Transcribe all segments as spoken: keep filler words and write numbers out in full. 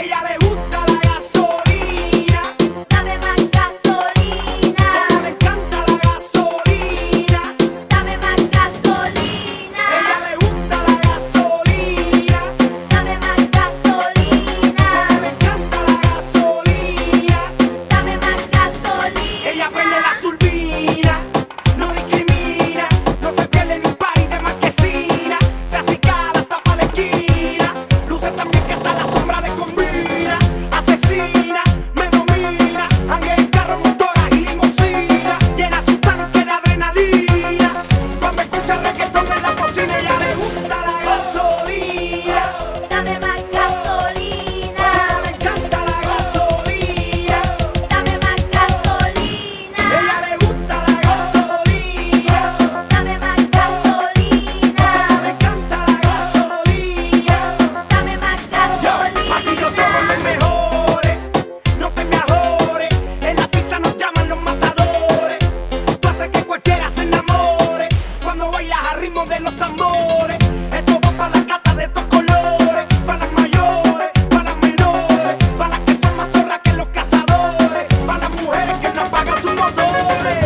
Ella le gusta la gasolina. Dame más gasolina. Como le encanta la gasolina. Dame más gasolina. Ella le gusta la gasolina. Dame más gasolina. Como le encanta la gasolina. Dame más gasolina. Ella prende la turbina, no discrimina, no se pierde ni un party de marquesina. Se acicala hasta pa' la esquina, luce tan bien que hasta la sombra le combina. Asesina, me domina, anda en carro, motoras y limusina. Llena su tanque de adrenalina, cuando escucha reggaetón en la bocina. Ella le gusta la gasolina. Dame más gasolina. Como le encanta la gasolina. Dame más gasolina. Ella le gusta la gasolina. Dame más gasolina. Como le encanta la gasolina. Dame más gasolina. Aquí yo somos los mejores, no te me ajores. En la pista nos llaman los matadores. Tú haces que cualquiera se enamore cuando bailas al ritmo de los tambores. Esto va para las gatas de estos colores, para las mayores, para las menores, para las que son más zorras que los cazadores, para las mujeres que no apagan sus motores.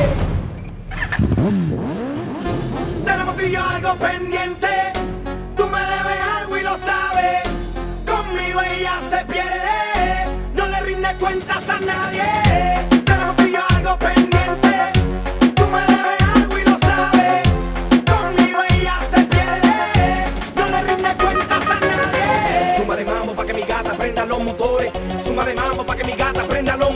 Tenemos tú y yo algo pendiente. Tú me debes algo y lo sabes. Conmigo ella se pierde, no le rinde cuentas a nadie. Tenemos tú y yo algo pendiente. Tú me debes algo y lo sabes. Conmigo ella se pierde, no le rinde cuentas a nadie. Suma de mambo pa' que mi gata prenda los motores. Suma de mambo pa' que mi gata prenda los